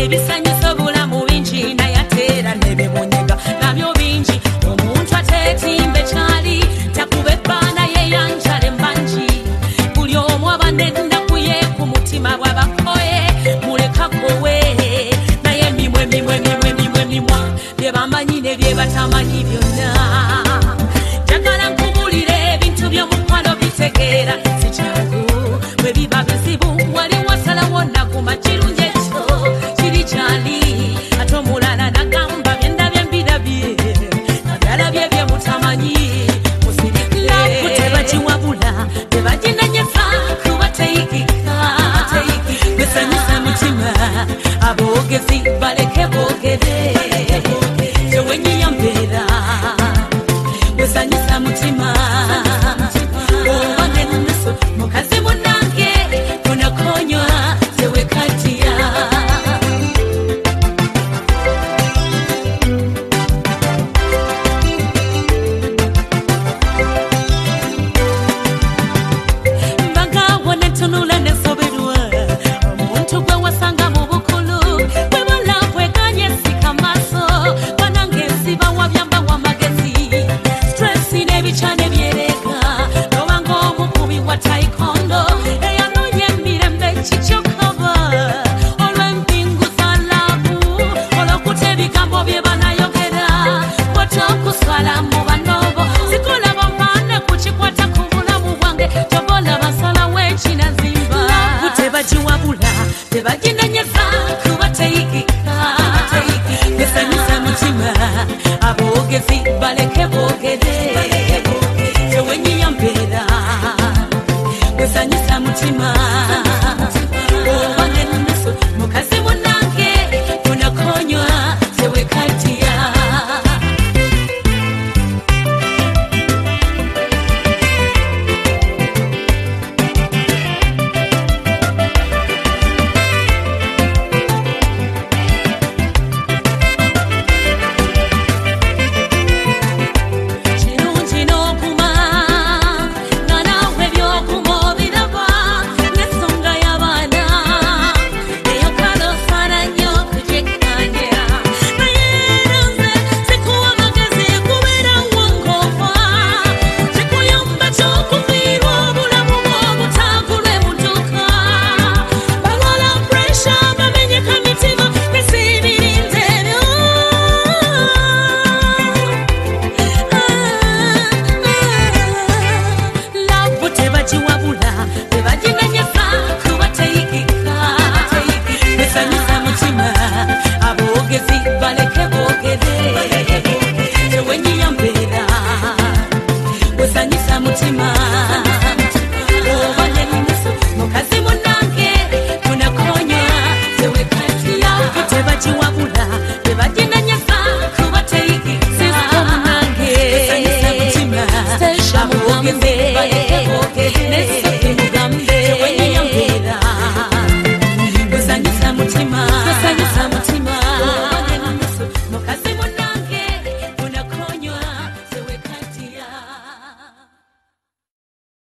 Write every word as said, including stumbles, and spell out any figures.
ebisanyusa obulamu bingi naye ate era n'ebibonyega nabyo bingi. Omuntu ateetimba ekyali takuba ebbaana ye yanjala embangi. Buli omu aba n'ennaku ye ku mutima bw'abakoye mulekakowe naye emimwa emimwa emimwa emimwa emimwa bye bamanyi ne bye batamanyi byonna. Njagala nkubulire ebintu by'omukwano bitegeera si kyangu bwe biba bizibu wali wasalawo naguma kirungi ekyo kiri kyali ate omulala nagamba byendabye mbirabye nabyalabye bye mutamanyi musirikire. Tebagiwabula tebaginanyesa kuba teyigika besanyusa mitima aboogezi baleke boogere tewenyiya mbeera besanyusa mutima oba nenuso mukazi munange onakonywa tewekatiya. Mbagawo netunula nesoberwa omuntu gwe wasanga mu bukulu bwe balabweganye sika maaso banange nsiba wabyamba w'amagezi stress n'ebikyane byereka nobanga omukubi wa taekwondo eyanoonya emirembe kikyokaba olw'empingu za laavu olw'okuta ebigambo bye banayogera kwatookuswala mu banobo sikulaba mpaane kukikwata ku bulamu bwange tobola basalawo ekinazimba. Laavu tebagiwabula tebaginanyeza kuba teyigika besanyusa mutima aboogezi baleke boogere tewenyiya mbeera besanyusa mutima oba nenuso mukazi munange onakonywa tewekatiya. Kirungi n'okuma nga naawe by'okuma obiraba n'ensonga y'abaana eyokala osaana nnyo okugyekkaanya naye era nze sikuwa magezi kubeerawo ng'ofa kikuyamba ky'okufiirwa obulamu bw'obutaagulwe mu dduka balwala puresha bamenyeka mitima besiibirinze ebyo. Laavu tebagiwabula tebaginanyesa kuba teyigika besanyusa mutima aboogezi baleke boogere tewenyiya mbeera besanyusa mutima